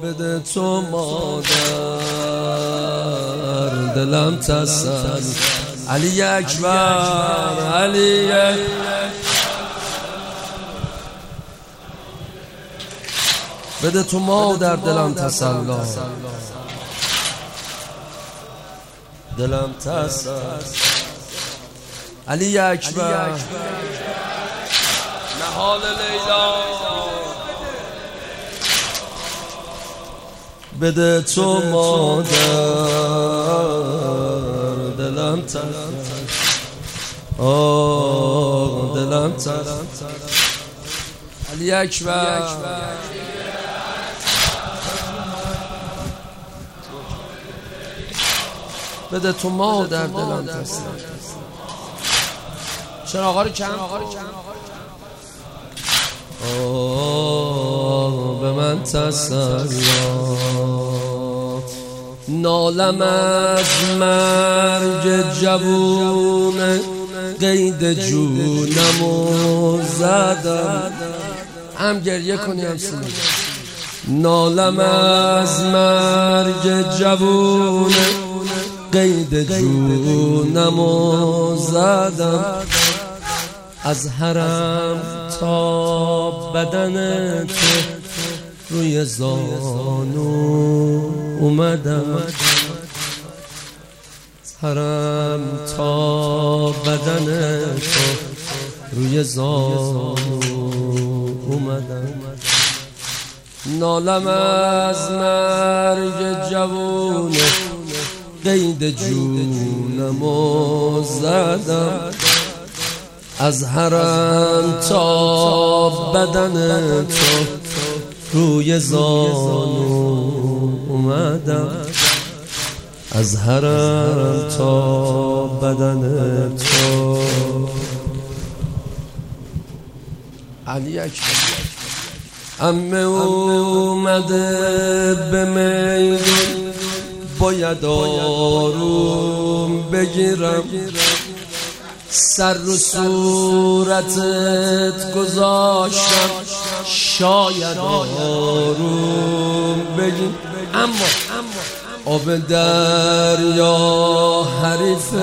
بده تو مادر دلم تسل علی اکبر علی بده تو مادر دلم تسلا دلم تسل علی اکبر نهال لیلا بده تو مادر دلم تسل دلم تسل علی اکبر بده تو مادر دلم تسل چرا آقا رو کم به من تسلا نالم از مرگ جوون قید جونمو زدم هم گریه کنی هم سینه نالم از مرگ جوون قید جونمو زدم از حرم تا بدن تو روی زانو اومدم از حرم تا بدن تو روی زانو اومدم نالم از مرگ جوون قید جونمو زدم از حرم تا بدن تو روی زانو اومدم از حرم تا بدن تو علی اکبر عمه اومده به میدون باید آروم بگیرم سر رو صورتت گذاشتم شاید آروم بگیم اما آب دریا حریف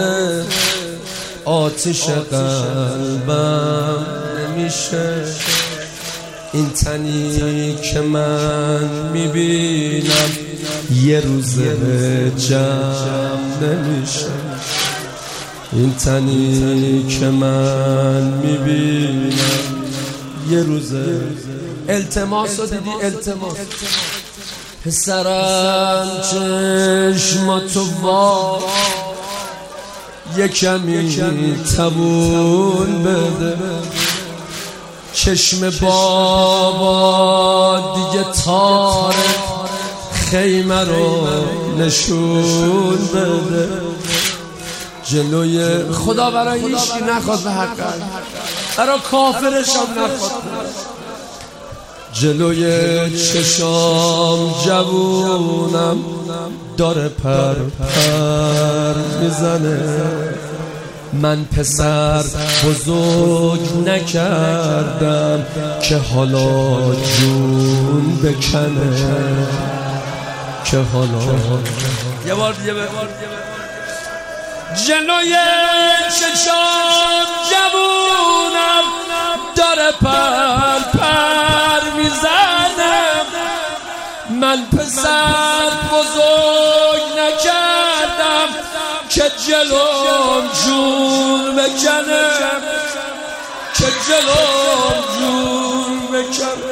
آتش قلبم نمیشه این تنی که من میبینم یه روز جمع نمیشه این تنی که من میبینم یه روزه التماس رو دیدی التماس پسرم چشماتو وا یه کمی تبون بده چشم بابا دیگه تاره خیمه رو نشون بده جلوی خدا برای هیچکی نخواد به حق برای کافرش هم نخواد جلوی چشام جوونم داره پر پر میزنه من پسر بزرگ نکردم که حالا جون بکنه که حالا یه بار دیگه جلوی چشام جوونم داره پر پر میزنه من پسر بزرگ نکردم که جلوم جون بکنه که جلوم جون بکنه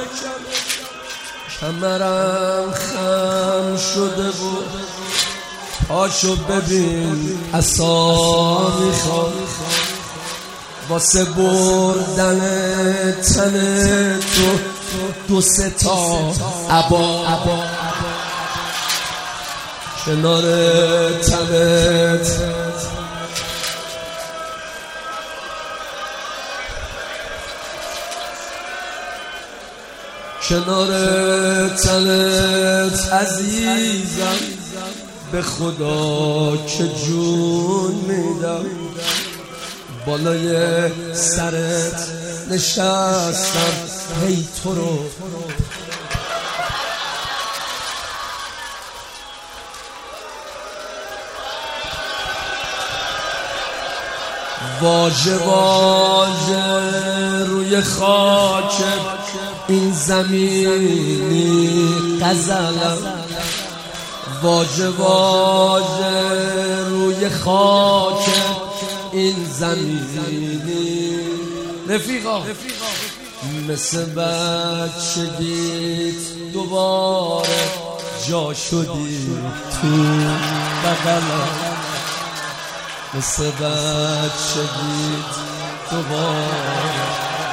کمرم خم شده بود پاشو ببین عصا میخواد واسه بردن تن تو دو سه تا عبا کنار تنت کنار تنت عزیزم به خدا که جون میدم بالای سرت نشستم هی تو رو واژه واژه روی خاک این زمینی غزلم، واژه واژه روی خاک این زمینی رفیقا، مثل بچگیت دوباره جا شدی تو بغلم، مثل بچگیت دوباره.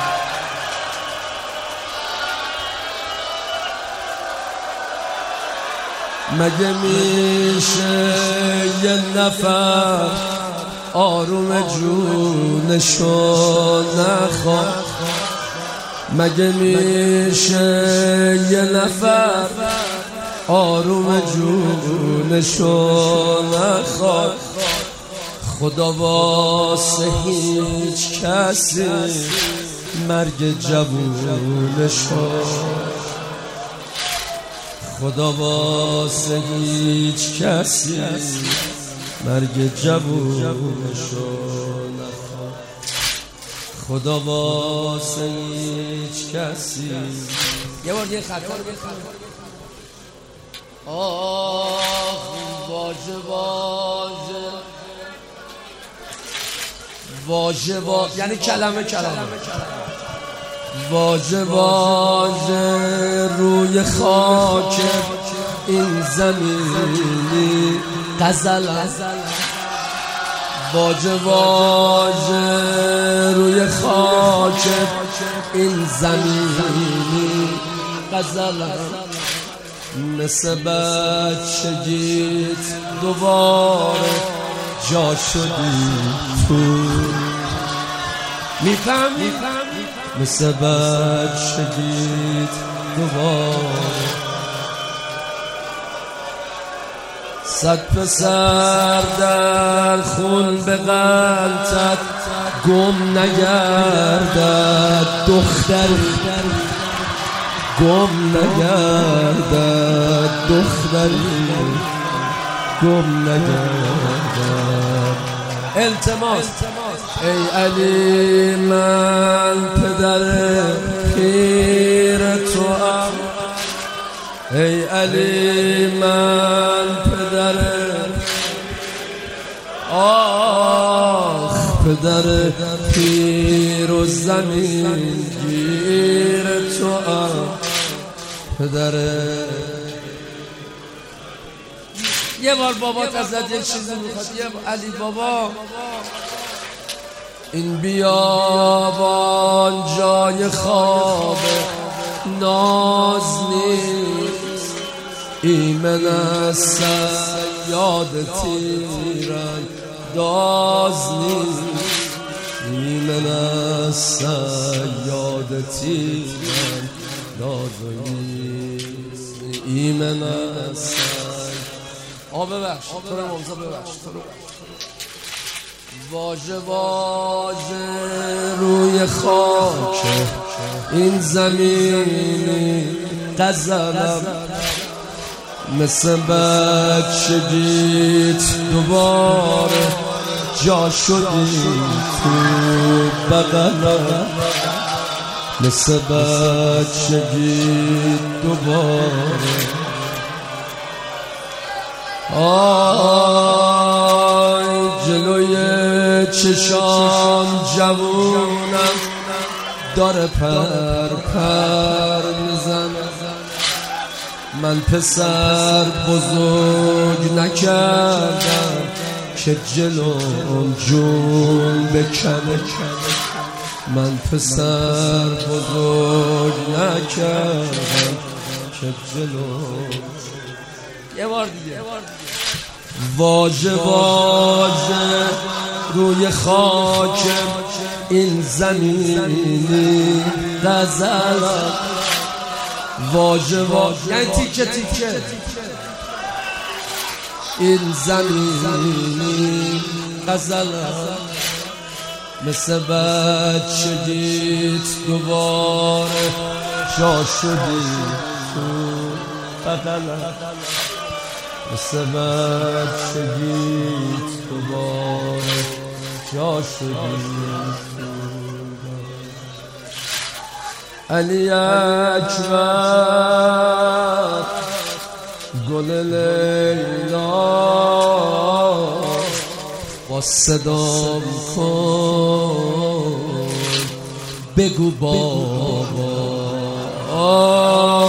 مگه میشه یه نفر آروم جونشو نخواد؟ مگه میشه یه نفر آروم جونشو نخواد؟ خدا واسه هیچ کسی مرگ جوونشو، خدا واسه هیچ کسی مرگ جوونشو نخواد. خدا واسه هیچ کسی. یه بار یه خطا رو بخواد. آه واژه واژه واژه واژه یعنی کلمه واژه واژه روی خاک این زمینی غزلم، واژه واژه روی خاک این زمینی غزلم، مثل بچگیت دوباره جا شدی تو، میفهمی؟ مثل بچگیت دوباره. صد پسر در خون به غلطت گم نگردد، دختر گم نگردد، دختری گم نگردد. التماس ای علی من پدر پیر توام، ای علی من پدر پدر پیر و زمین گیر توام، پدر. یه بار بابات ازت یک چیزی میخواد، یه علی بابا این بیابان جای خواب ناز نیست، ایمن از صیاد تیرن داز نیست، ایمن از صیاد تیرن داز نیست، ایمن از ببخش تو رو ممزا ببخش. واژه واژه روی خاک این زمینی غزلم، مثل بچگیت دوباره جا شدی تو بغلم، مثل بچگیت دوباره. آی جلوی چشام جوونم داره پر میزنه، من پسر بزرگ نکردم که جلوم جون بکنه، من پسر بزرگ نکردم که جلوم. یه بار دیگه واژه واژه روی خاک این زمینی غزلم، واژه واژه یعنی تیکه تیکه این زمینی غزلم، مثل بچگیت دوباره جا شدی تو بغلم، مثل بچگیت دوباره جا شدی علی اکبر گل لیلا با صدام کن بگو بابا